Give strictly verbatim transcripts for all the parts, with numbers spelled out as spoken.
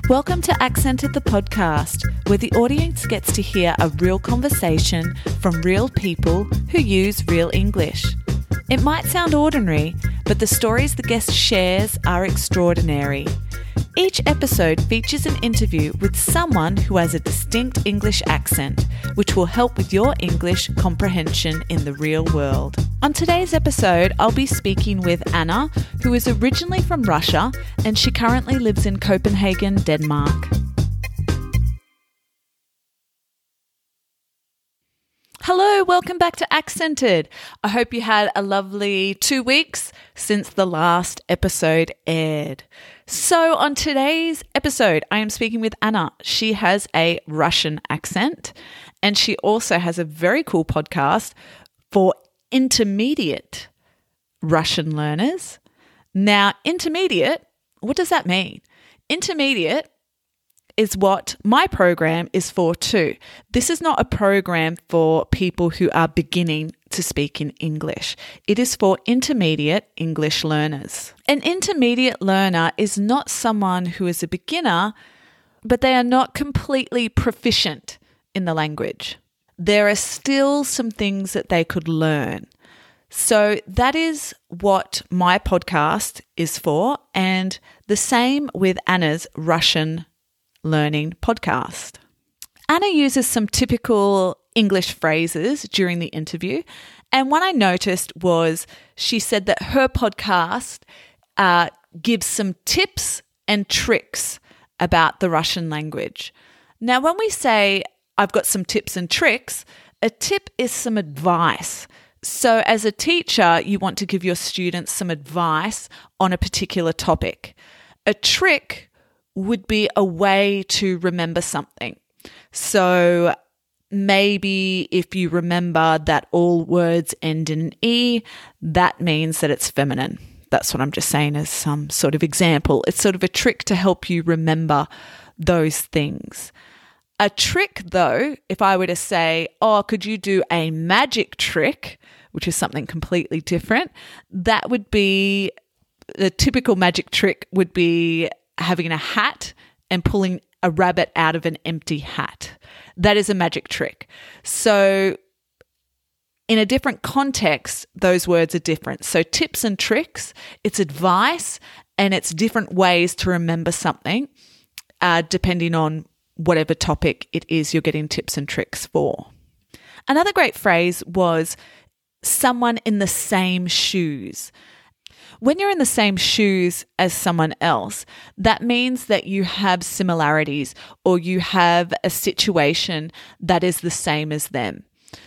Welcome to Accented the podcast, where the audience gets to hear a real conversation from real people who use real English. It might sound ordinary, but the stories the guest shares are extraordinary. Each episode features an interview with someone who has a distinct English accent, which will help with your English comprehension in the real world. On today's episode, I'll be speaking with Anna, who is originally from Russia and she currently lives in Copenhagen, Denmark. Hello, welcome back to Accented. I hope you had a lovely two weeks since the last episode aired. So on today's episode, I am speaking with Anna. She has a Russian accent and she also has a very cool podcast for intermediate Russian learners. Now, intermediate, what does that mean? Intermediate is what my program is for too. This is not a program for people who are beginning to speak in English. It is for intermediate English learners. An intermediate learner is not someone who is a beginner, but they are not completely proficient in the language. There are still some things that they could learn. So that is what my podcast is for, and the same with Anna's Russian learning podcast. Anna uses some typical English phrases during the interview, and one I noticed was she said that her podcast uh, gives some tips and tricks about the Russian language. Now, when we say I've got some tips and tricks, a tip is some advice. So as a teacher, you want to give your students some advice on a particular topic. A trick would be a way to remember something. So maybe if you remember that all words end in E, that means that it's feminine. That's what I'm just saying as some sort of example. It's sort of a trick to help you remember those things. A trick, though, if I were to say, oh, could you do a magic trick, which is something completely different, that would be, the typical magic trick would be having a hat and pulling a rabbit out of an empty hat. That is a magic trick. So in a different context, those words are different. So tips and tricks, it's advice and it's different ways to remember something uh, depending on whatever topic it is you're getting tips and tricks for. Another great phrase was someone in the same shoes. When you're in the same shoes as someone else, that means that you have similarities or you have a situation that is the same as them.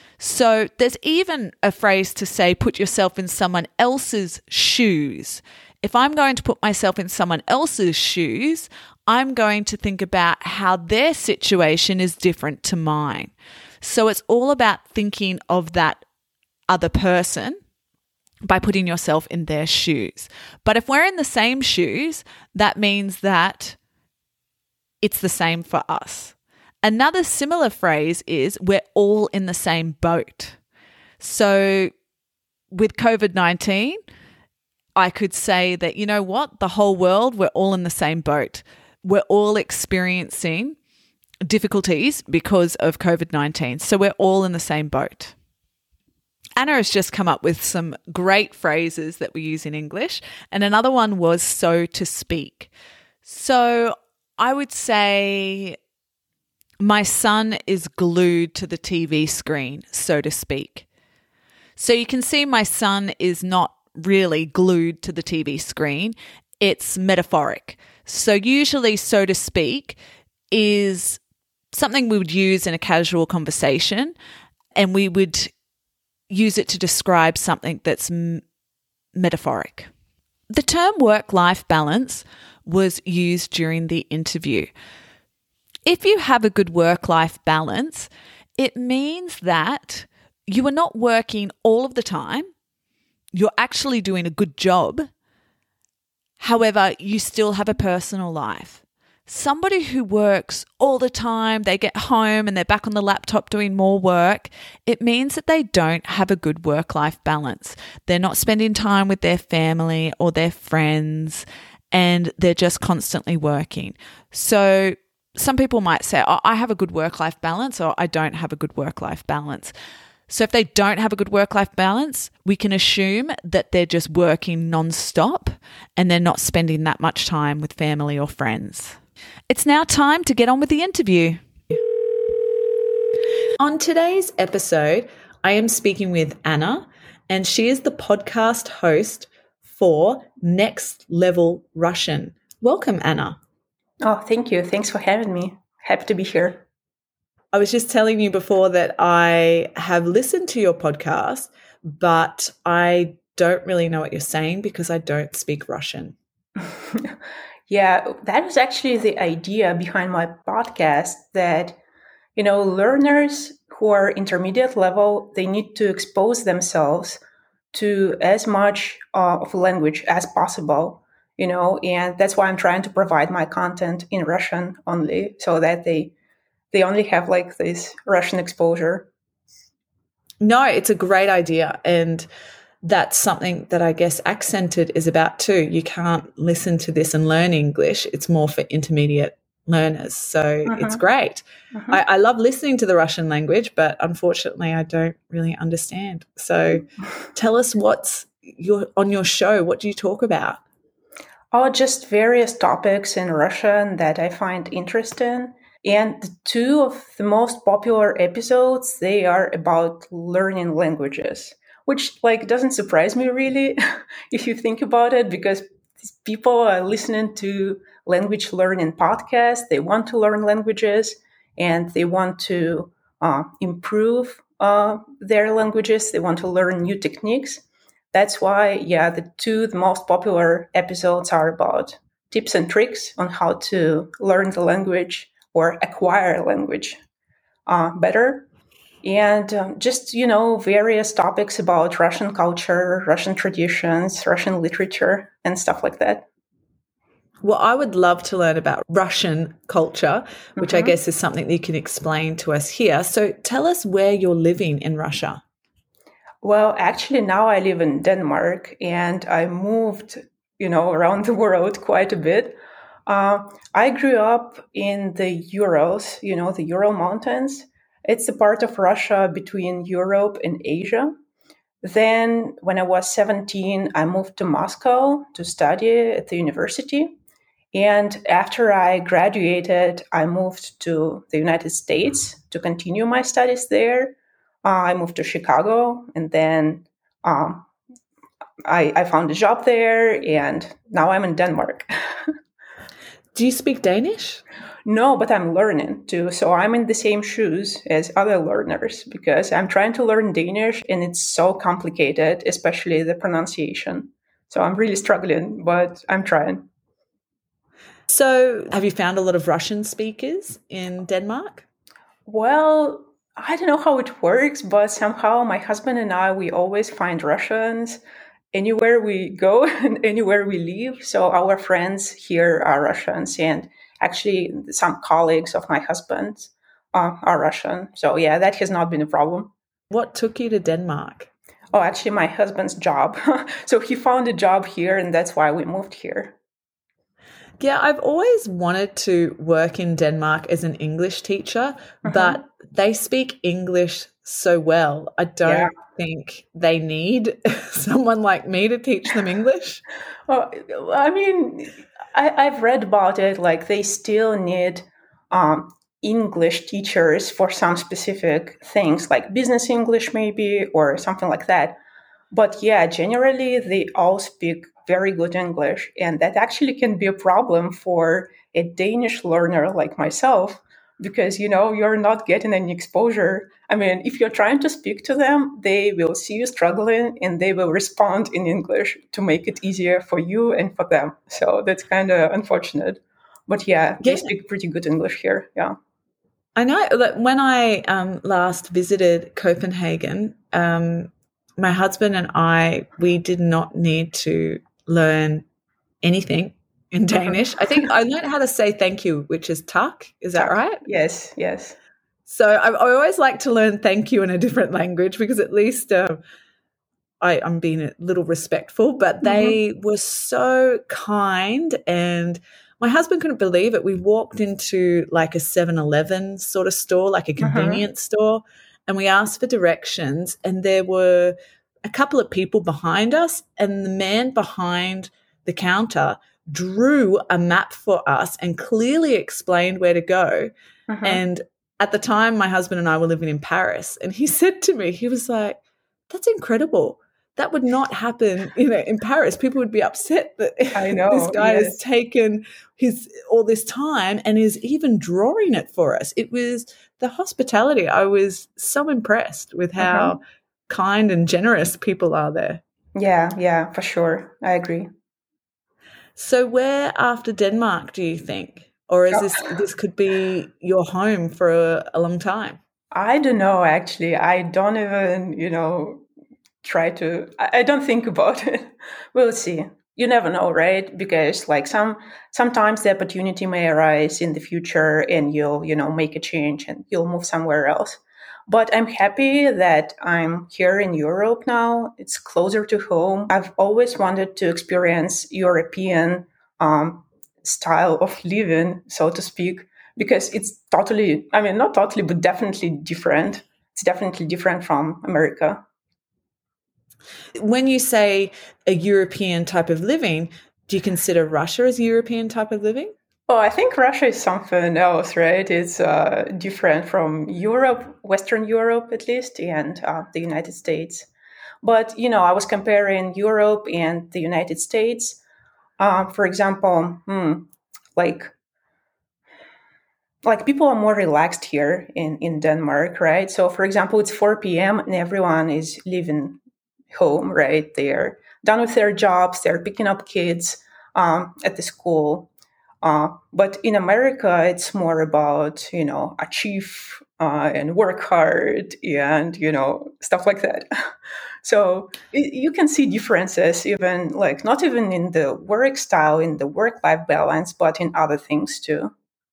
So there's even a phrase to say, put yourself in someone else's shoes. If I'm going to put myself in someone else's shoes, I'm going to think about how their situation is different to mine. So it's all about thinking of that other person by putting yourself in their shoes. But if we're in the same shoes, that means that it's the same for us. Another similar phrase is we're all in the same boat. So with covid nineteen, I could say that, you know what, the whole world, we're all in the same boat. We're all experiencing difficulties because of covid nineteen. So we're all in the same boat. Anna has just come up with some great phrases that we use in English. And another one was so to speak. So I would say my son is glued to the T V screen, so to speak. So you can see my son is not really glued to the T V screen. It's metaphoric. So usually, so to speak, is something we would use in a casual conversation, and we would use it to describe something that's m- metaphoric. The term work-life balance was used during the interview. If you have a good work-life balance, it means that you are not working all of the time. You're actually doing a good job. However, you still have a personal life. Somebody who works all the time, they get home and they're back on the laptop doing more work, it means that they don't have a good work-life balance. They're not spending time with their family or their friends, and they're just constantly working. So some people might say, oh, I have a good work-life balance, or I don't have a good work-life balance. So if they don't have a good work-life balance, we can assume that they're just working non-stop and they're not spending that much time with family or friends. It's now time to get on with the interview. On today's episode, I am speaking with Anna, and she is the podcast host for Next Level Russian. Welcome, Anna. Oh, thank you. Thanks for having me. Happy to be here. I was just telling you before that I have listened to your podcast, but I don't really know what you're saying because I don't speak Russian. Yeah, that was actually the idea behind my podcast, that, you know, learners who are intermediate level, they need to expose themselves to as much uh, of a language as possible, you know, and that's why I'm trying to provide my content in Russian only, so that they they only have like this Russian exposure. No, it's a great idea. And that's something that I guess Accented is about too. You can't listen to this and learn English. It's more for intermediate learners. So uh-huh. It's great. Uh-huh. I, I love listening to the Russian language, but unfortunately I don't really understand. So tell us what's your on your show. What do you talk about? Oh, just various topics in Russian that I find interesting. And the two of the most popular episodes, they are about learning languages, which like doesn't surprise me really if you think about it, because people are listening to language learning podcasts. They want to learn languages and they want to uh, improve uh, their languages. They want to learn new techniques. That's why, yeah, the two the most popular episodes are about tips and tricks on how to learn the language or acquire language uh, better. And um, just, you know, various topics about Russian culture, Russian traditions, Russian literature, and stuff like that. Well, I would love to learn about Russian culture, which mm-hmm. I guess is something that you can explain to us here. So tell us where you're living in Russia. Well, actually, now I live in Denmark, and I moved, you know, around the world quite a bit. Uh, I grew up in the Urals, you know, the Ural Mountains. It's a part of Russia between Europe and Asia. Then when I was seventeen, I moved to Moscow to study at the university. And after I graduated, I moved to the United States to continue my studies there. Uh, I moved to Chicago, and then um, I, I found a job there, and now I'm in Denmark. Do you speak Danish? No, but I'm learning too. So I'm in the same shoes as other learners because I'm trying to learn Danish and it's so complicated, especially the pronunciation. So I'm really struggling, but I'm trying. So have you found a lot of Russian speakers in Denmark? Well, I don't know how it works, but somehow my husband and I, we always find Russians anywhere we go and anywhere we live. So our friends here are Russians, and actually some colleagues of my husband uh, are Russian. So yeah, that has not been a problem. What took you to Denmark? Oh, actually my husband's job. So he found a job here, and that's why we moved here. Yeah, I've always wanted to work in Denmark as an English teacher, uh-huh. but they speak English so well. I don't yeah. think they need someone like me to teach them English. Well, I mean, I, I've read about it. Like they still need um, English teachers for some specific things, like business English maybe, or something like that. But yeah, generally they all speak very good English. And that actually can be a problem for a Danish learner like myself, because, you know, you're not getting any exposure. I mean, if you're trying to speak to them, they will see you struggling and they will respond in English to make it easier for you and for them. So that's kind of unfortunate. But yeah, they yeah. speak pretty good English here. Yeah. I know that when I um, last visited Copenhagen, um, my husband and I, we did not need to learn anything in Danish. I think I learned how to say thank you, which is tak. Is that right? Yes, yes. So I, I always like to learn thank you in a different language because at least um, I, I'm being a little respectful, but they mm-hmm. were so kind, and my husband couldn't believe it. We walked into like a seven eleven sort of store, like a convenience mm-hmm. store, and we asked for directions, and there were a couple of people behind us, and the man behind the counter drew a map for us and clearly explained where to go. Mm-hmm. And at the time, my husband and I were living in Paris, and he said to me, he was like, "That's incredible. That would not happen, you know, in Paris. People would be upset that I know, this guy yes. has taken his all this time and is even drawing it for us." It was the hospitality. I was so impressed with how mm-hmm. kind and generous people are there. Yeah, yeah, for sure. I agree. So where after Denmark do you think? Or is oh. this this could be your home for a, a long time? I don't know, actually. I don't even, you know, try to, I don't think about it. We'll see. You never know, right? Because like some, sometimes the opportunity may arise in the future and you'll, you know, make a change and you'll move somewhere else. But I'm happy that I'm here in Europe now. It's closer to home. I've always wanted to experience European um, style of living, so to speak, because it's totally, I mean, not totally, but definitely different. It's definitely different from America. When you say a European type of living, do you consider Russia as a European type of living? Oh, I think Russia is something else, right? It's uh, different from Europe, Western Europe at least, and uh, the United States. But, you know, I was comparing Europe and the United States. Uh, for example, hmm, like, like people are more relaxed here in, in Denmark, right? So, for example, it's four p.m. and everyone is leaving home, right? They're done with their jobs. They're picking up kids um, at the school. Uh, but in America, it's more about, you know, achieve uh, and work hard and, you know, stuff like that. So it, you can see differences even like not even in the work style, in the work-life balance, but in other things too.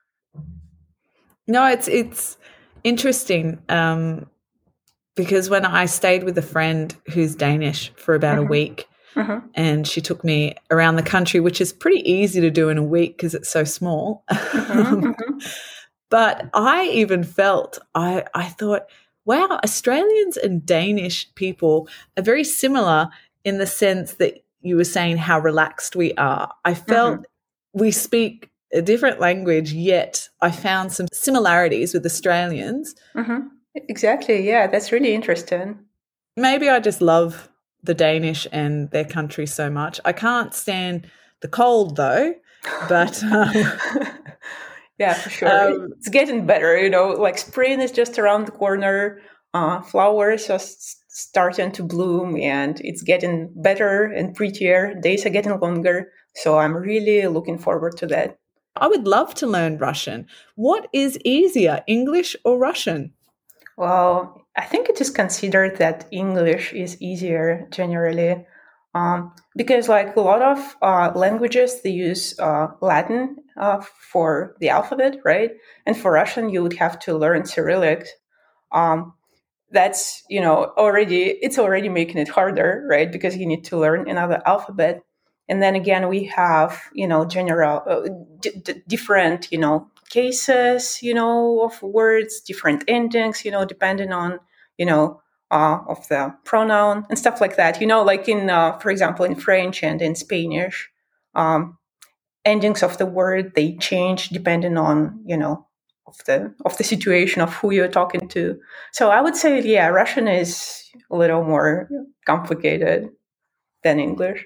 No, it's it's interesting um, because when I stayed with a friend who's Danish for about mm-hmm. a week, mm-hmm. and she took me around the country, which is pretty easy to do in a week because it's so small. Mm-hmm. Mm-hmm. But I even felt, I, I thought, wow, Australians and Danish people are very similar in the sense that you were saying how relaxed we are. I felt mm-hmm. we speak a different language, yet I found some similarities with Australians. Mm-hmm. Exactly. Yeah, that's really interesting. Maybe I just love the Danish and their country so much. I can't stand the cold though, but um, yeah, for sure. Um, it's getting better, you know, like spring is just around the corner. Uh, flowers are starting to bloom and it's getting better and prettier. Days are getting longer. So I'm really looking forward to that. I would love to learn Russian. What is easier, English or Russian? Well, I think it is considered that English is easier generally um, because like a lot of uh, languages, they use uh, Latin uh, for the alphabet, right? And for Russian, you would have to learn Cyrillic. Um, that's, you know, already, it's already making it harder, right? Because you need to learn another alphabet. And then again, we have, you know, general, uh, d- d- different, you know, cases, you know, of words, different endings, you know, depending on, you know, uh, of the pronoun and stuff like that. You know, like in, uh, for example, in French and in Spanish, um, endings of the word, they change depending on, you know, of the of the situation of who you're talking to. So I would say, yeah, Russian is a little more complicated than English.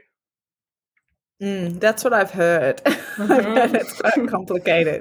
Mm, that's what I've heard. Mm-hmm. I've heard it's quite complicated.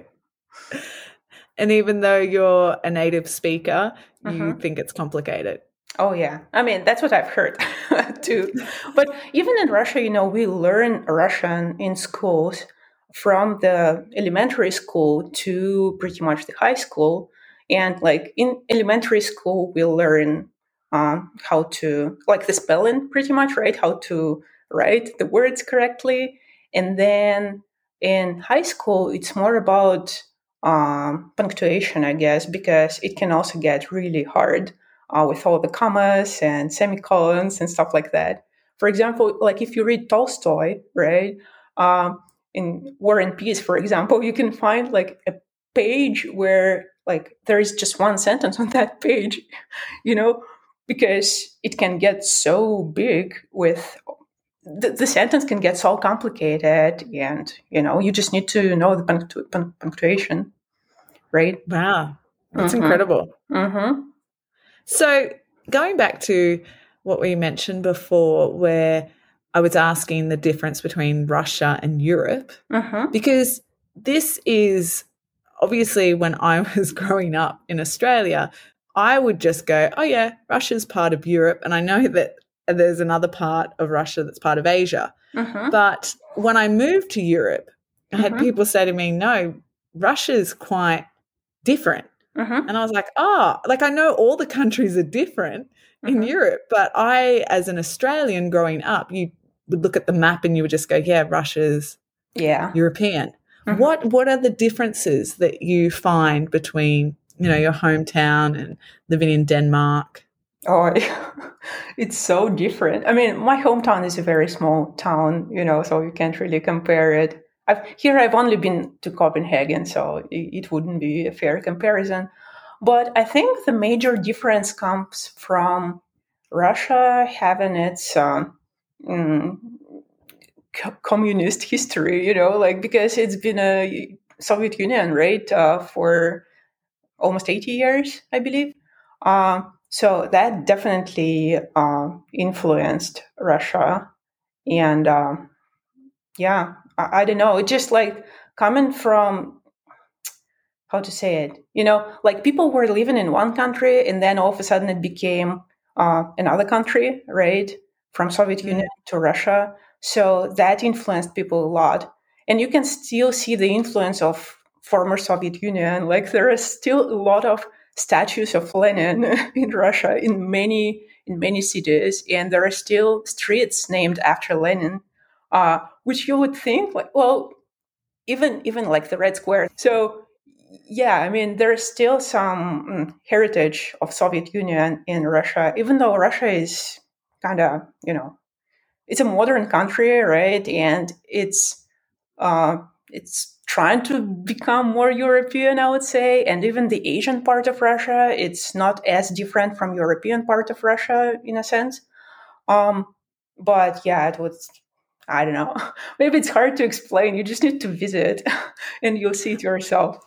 And even though you're a native speaker, you mm-hmm. think it's complicated. Oh, yeah. I mean, that's what I've heard too. But even in Russia, you know, we learn Russian in schools from the elementary school to pretty much the high school. And like in elementary school, we learn um, how to, like the spelling pretty much, right? How to write the words correctly. And then in high school, it's more about um, punctuation, I guess, because it can also get really hard. uh, with all the commas and semicolons and stuff like that. For example, like if you read Tolstoy, right, um, in War and Peace, for example, you can find like a page where like there is just one sentence on that page, you know, because it can get so big with the, the sentence can get so complicated, and you know you just need to know the punctu- punctuation, right? Wow, that's Mm-hmm. incredible. Mm-hmm. So going back to what we mentioned before, where I was asking the difference between Russia and Europe, Mm-hmm. because this is obviously when I was growing up in Australia, I would just go, oh yeah, Russia's part of Europe. And I know that there's another part of Russia that's part of Asia. Mm-hmm. But when I moved to Europe, I had Mhm. people say to me, no, Russia's quite different. Mm-hmm. And I was like, oh, like I know all the countries are different in Mhm. Europe, but I, as an Australian growing up, you would look at the map and you would just go, yeah, Russia's Yeah. European. Mhm. What what are the differences that you find between, you know, your hometown and living in Denmark? Oh, it's so different. I mean, my hometown is a very small town, you know, so you can't really compare it. I've, here I've only been to Copenhagen, so it, it wouldn't be a fair comparison. But I think the major difference comes from Russia having its um, mm, co- communist history, you know, like because it's been a Soviet Union, right, uh, for almost eighty years, I believe. Uh, so that definitely uh, influenced Russia. And um, yeah, I, I don't know. It just like coming from, how to say it, you know, like people were living in one country and then all of a sudden it became uh, another country, right? From Soviet Mm. Union to Russia. So that influenced people a lot. And you can still see the influence of former Soviet Union. Like there is still a lot of statues of Lenin in Russia in many in many cities, and there are still streets named after Lenin, uh, which you would think like, well, even even like the Red Square. So yeah, I mean there's still some mm, heritage of Soviet Union in Russia, even though Russia is kind of, you know, it's a modern country, right? And it's uh, it's trying to become more European, I would say. And even the Asian part of Russia, it's not as different from European part of Russia in a sense. Um, but yeah, it was, I don't know. Maybe it's hard to explain. You just need to visit and you'll see it yourself.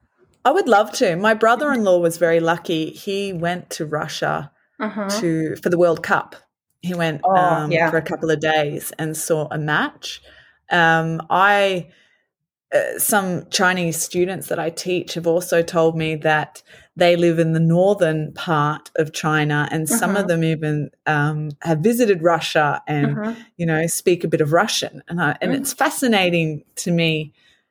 I would love to. My brother-in-law was very lucky. He went to Russia Uh-huh. to for the World Cup. He went Oh, um, yeah. for a couple of days and saw a match. Um, I uh, some Chinese students that I teach have also told me that they live in the northern part of China, and some Uh-huh. of them even um, have visited Russia and Uh-huh. you know speak a bit of Russian. And I, and it's fascinating to me.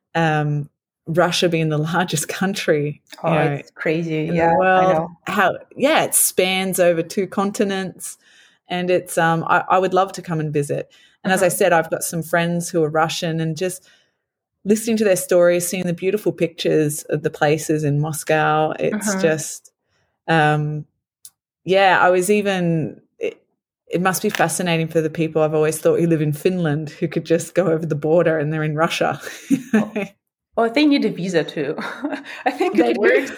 Um, Russia being the largest country, Oh, you know, it's crazy. in the Yeah, I world. know. How yeah, it spans over two continents, and it's um, I, I would love to come and visit. And as I Uh-huh. said, I've got some friends who are Russian, and just listening to their stories, seeing the beautiful pictures of the places in Moscow, it's Uh-huh. just um, yeah. I was even. It, it must be fascinating for the people I've always thought who live in Finland, who could just go over the border and they're in Russia. Oh, well, they need a visa too. I think They it do. works.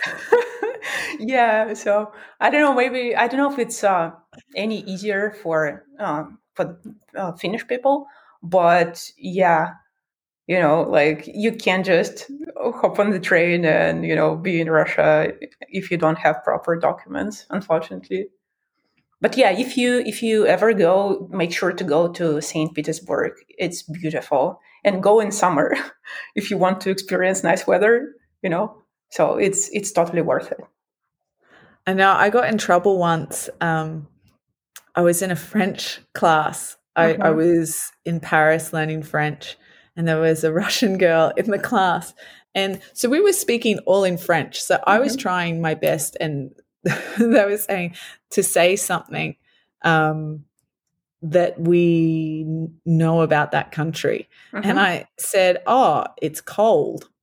Yeah, so I don't know. Maybe I don't know if it's uh, any easier for uh, for uh, Finnish people, but yeah, you know, like you can't just hop on the train and you know be in Russia if you don't have proper documents, unfortunately. But yeah, if you if you ever go, make sure to go to Saint Petersburg. It's beautiful, and go in summer if you want to experience nice weather. You know, so it's it's totally worth it. I know I got in trouble once. Um, I was in a French class. I, I Uh-huh. was in Paris learning French, and there was a Russian girl in the class. And so we were speaking all in French. So I was Uh-huh. trying my best, and they were saying to say something um, that we know about that country. And Uh-huh. I said, oh, it's cold.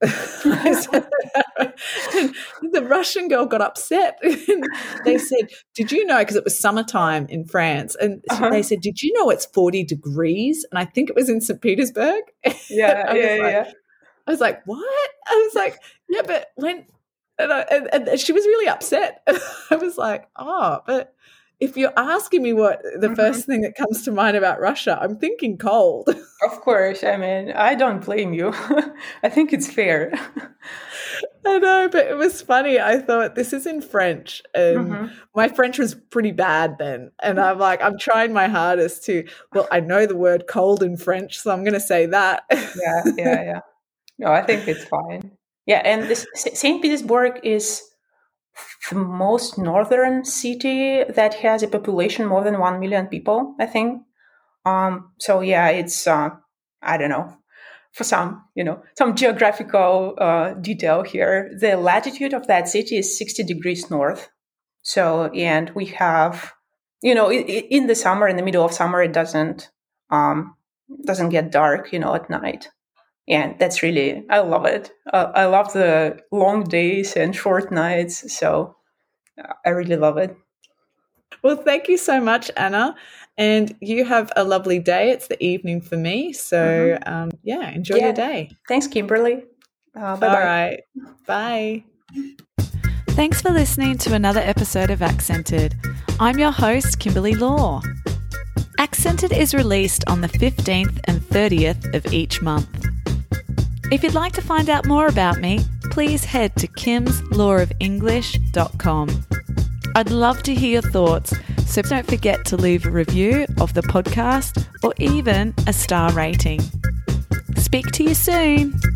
And the Russian girl got upset. They said, did you know, because it was summertime in France, and Uh-huh. they said, did you know it's forty degrees? And I think it was in Saint Petersburg. Yeah, I was yeah, like, yeah. I was like, what? I was like, yeah, but when, and, I, and, and she was really upset. I was like, oh, but if you're asking me what the Mhm. first thing that comes to mind about Russia, I'm thinking cold. Of course. I mean, I don't blame you. I think it's fair. I know, but it was funny. I thought, this is in French, and Mhm. my French was pretty bad then. And I'm like, I'm trying my hardest to, well, I know the word cold in French, so I'm going to say that. Yeah, yeah, yeah. No, I think it's fine. Yeah, and this Saint Petersburg is the most northern city that has a population more than one million people, I think. Um, so yeah, it's uh, I don't know, for some, you know, some geographical uh, detail here. The latitude of that city is sixty degrees north. So, and we have, you know, i- i- in the summer, in the middle of summer, it doesn't um, doesn't get dark, you know, at night. And that's really, I love it. Uh, I love the long days and short nights. So uh, I really love it. Well, thank you so much, Anna. And you have a lovely day. It's the evening for me. So, Mhm. um, yeah, enjoy Yeah. your day. Thanks, Kimberly. Uh, bye All bye. right. Bye. Thanks for listening to another episode of Accented. I'm your host, Kimberly Law. Accented is released on the fifteenth and thirtieth of each month. If you'd like to find out more about me, please head to kims law of english dot com. I'd love to hear your thoughts, so don't forget to leave a review of the podcast or even a star rating. Speak to you soon.